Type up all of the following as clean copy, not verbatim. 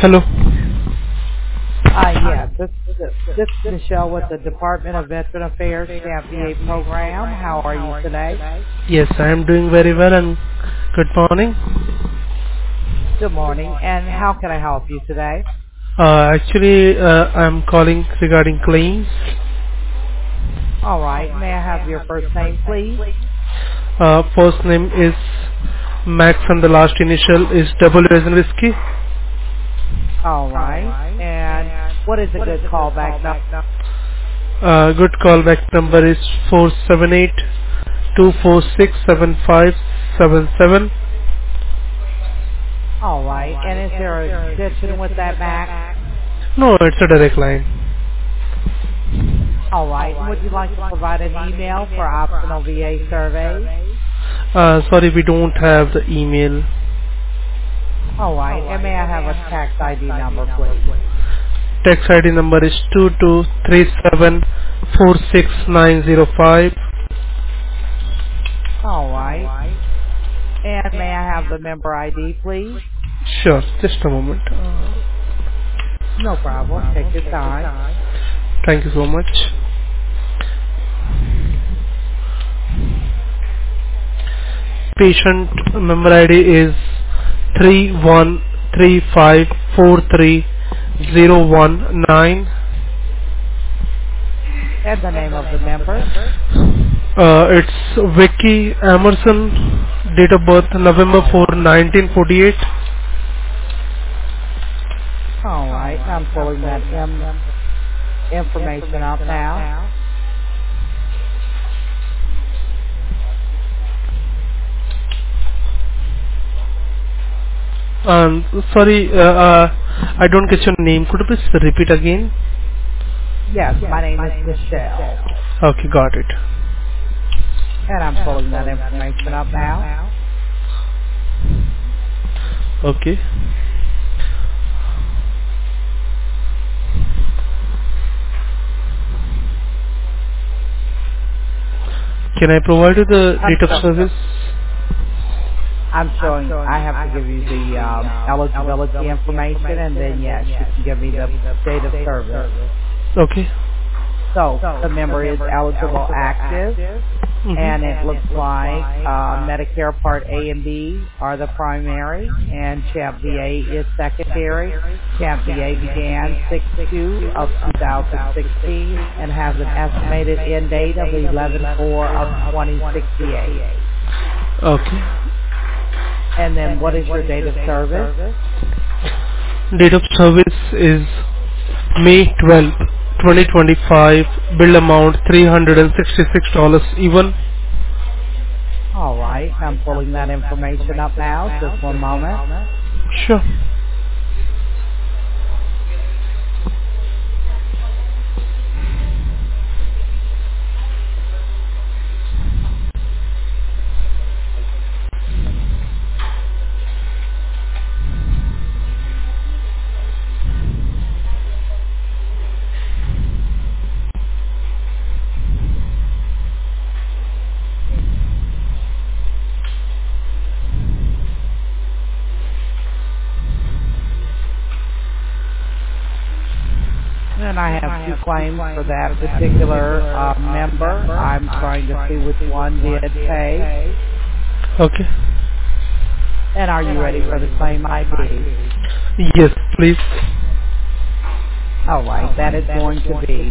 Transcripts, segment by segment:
Hello. Yes, this is Michelle with the Department of Veteran Affairs Camp VA program. How are you today? Yes, I am doing very well and good morning. Good morning. And how can I help you today? I am calling regarding claims. All right. May I have your first name, please? First name is Max and the last initial is W as in whiskey. All right. And what is a good callback number? Good callback number is 478-246-7577. All right. And is there an extension with that, Max? No, it's a direct line. All right. Would you like to provide an email for optional VA surveys? Sorry, we don't have the email. All right. And may I have a tax ID number, please? Tax ID number is 223746905. All right. And may I have the member ID, please? Sure, just a moment. No problem. Take your time. Thank you so much. Patient member ID is 313543019. And the name of the member? It's Vicky Emerson. Date of birth November 4, 1948. All right. I'm pulling that information up now. Sorry, I don't get your name. Could you please repeat again? Yes, my name is Michelle. Okay, got it. And I'm pulling that information up now. Okay. Can I provide you the date of service? I'm showing, I have to give you the eligibility information, and then yes, you can give me the date of service. Okay. So, the member is eligible active, and it looks like Medicare Part A and B are the primary, and Champ VA is secondary. Champ VA began 6/2 of 2016 and has an estimated end date of 11/4 of 2068. Okay. And then what is your date of service? Date of service is May 12, 2025. Bill amount $366 even. All right, I'm pulling that information up now. Just one moment. Sure. And I have two claims for that particular member. I'm trying to see which one did pay. Okay. And are you ready for the claim ID? Yes, please. All right, that is going to be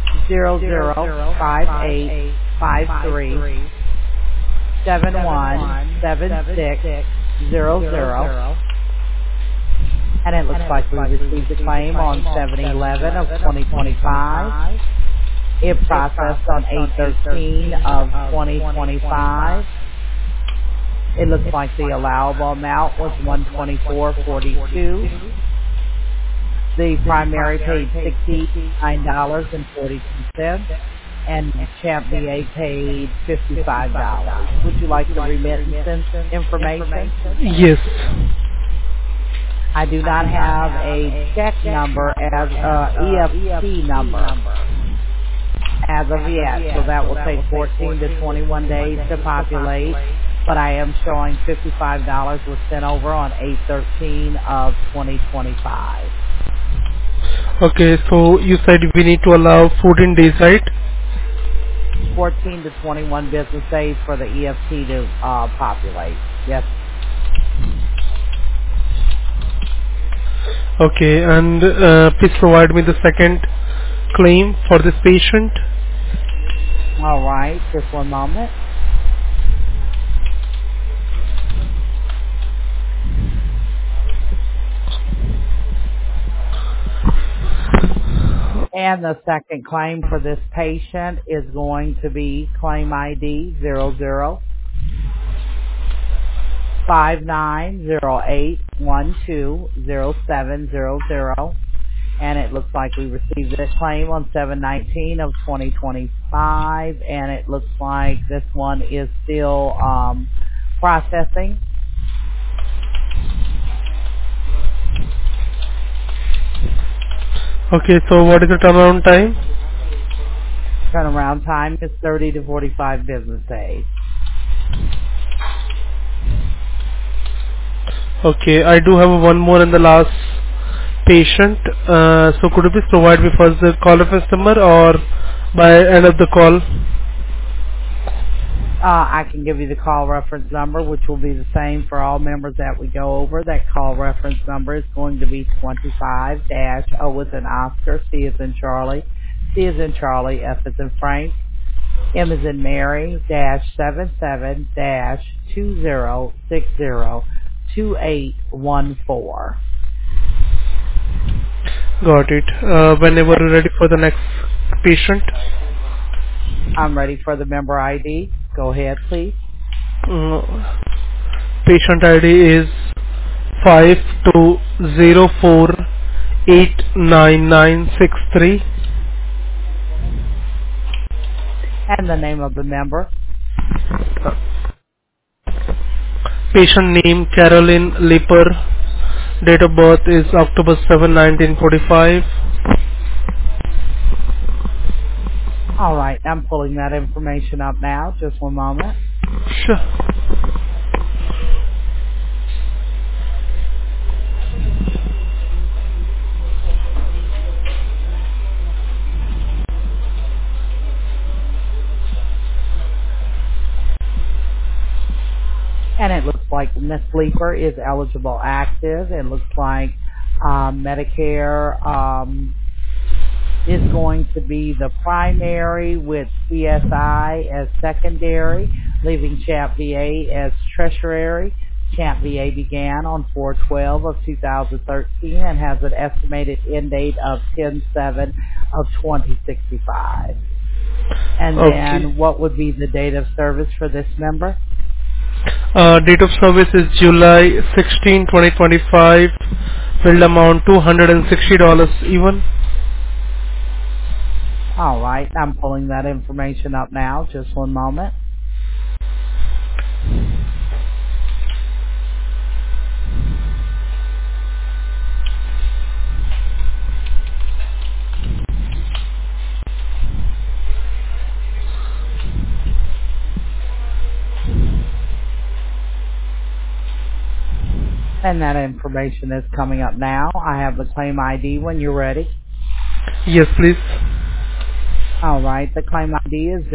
005853717600. And it looks like we received a claim on 7/11 of 2025. It processed on 8/13 of 2025. It looks like the allowable amount was $124.42. The primary paid $69.42, and Champ VA paid $55. Would you like the remittance information? Yes. I do not have a check number as EFT number as of yet, so that will take 14 to 21 days to populate. but I am showing $55 was sent over on 8/13 of 2025. Okay, so you said we need to allow 14 days, right? 14 to 21 business days for the EFT to populate. Yes. Okay, and please provide me the second claim for this patient. All right. Just one moment. And the second claim for this patient is going to be claim ID 005908120700. And it looks like we received this claim on 7/19 of 2025, and it looks like this one is still processing. Okay, so what is the turnaround time? Turnaround time is 30 to 45 business days. Okay, I do have one more in the last patient. So could you please provide me first the call reference number or by end of the call? I can give you the call reference number, which will be the same for all members that we go over. That call reference number is going to be 25-O as in Oscar, C as in Charlie, C as in Charlie, F as in Frank, M as in Mary, -77-2060-2814. Got it. Whenever you're ready for the next patient. I'm ready for the member ID. Go ahead, please. Uh, Patient ID is 5204-89963. And the name of the member. Patient name Caroline Lipper. Date of birth is October 7, 1945. All right, I'm pulling that information up now. Just one moment. Sure. And it looks like Miss Leeper is eligible active. It looks like Medicare is going to be the primary with CSI as secondary, leaving CHAP VA as tertiary. CHAP VA began on 4/12 of 2013 and has an estimated end date of 10/7 of 2065. And Okay. then what would be the date of service for this member? Date of service is July 16, 2025. Billed amount $260 even. All right, I'm pulling that information up now. Just one moment. And that information is coming up now. I have the claim ID when you're ready. Yes, please. All right, the claim ID is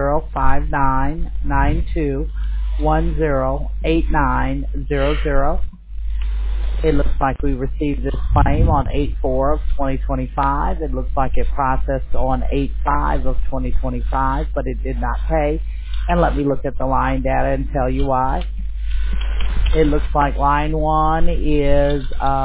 005992108900. It looks like we received this claim on 8/4 of 2025. It looks like it processed on 8/5 of 2025, but it did not pay. And let me look at the line data and tell you why. It looks like line 1 is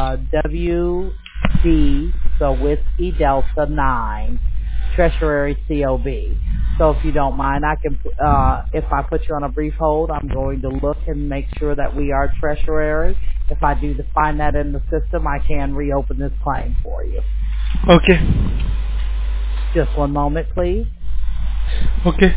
WD, so Whiskey Delta 9, Treasury COB. So if you don't mind, I can, if I put you on a brief hold, I'm going to look and make sure that we are Treasury. If I do find that in the system, I can reopen this claim for you. Okay. Just one moment, please. Okay.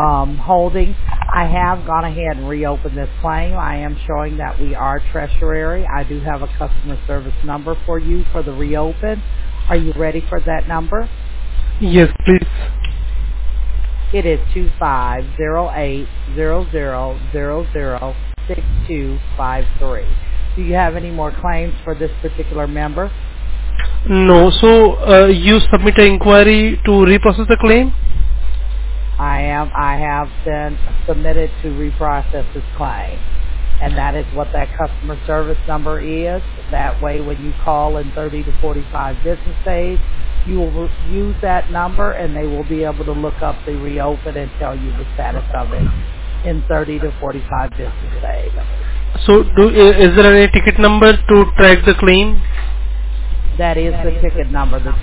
holding. I have gone ahead and reopened this claim. I am showing that we are Treasury. I do have a customer service number for you for the reopen. Are you ready for that number? Yes, please. It is 250800006253. Do you have any more claims for this particular member? No. So you submit an inquiry to reprocess the claim? I have been submitted to reprocess this claim. And that is what that customer service number is. That way when you call in 30 to 45 business days, you will use that number and they will be able to look up the reopen and tell you the status of it in 30 to 45 business days. So is there any ticket number to track the claim? That is the ticket number, the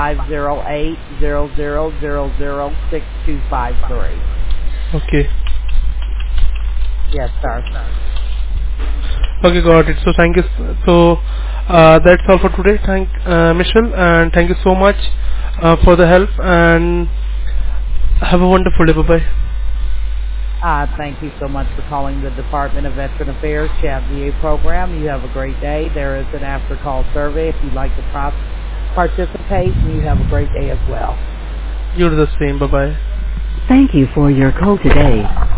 250800006253. Okay. Yes, sir. Okay, got it. So thank you. So that's all for today. Thank Michelle, and thank you so much for the help, and have a wonderful day. Bye bye. Thank you so much for calling the Department of Veteran Affairs Chat VA program. You have a great day. There is an after call survey if you'd like to participate, and you have a great day as well. You're the same. Bye bye. Thank you for your call today.